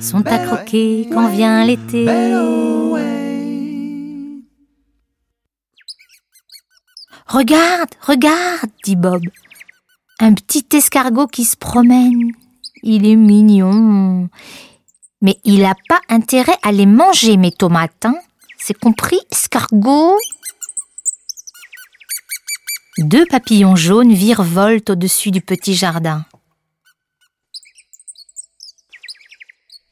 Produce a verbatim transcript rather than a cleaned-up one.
sont à croquer quand vient l'été. Regarde, regarde, dit Bob. Un petit escargot qui se promène. Il est mignon. Mais il n'a pas intérêt à les manger, mes tomates, hein. C'est compris, escargot? Deux papillons jaunes virevoltent au-dessus du petit jardin.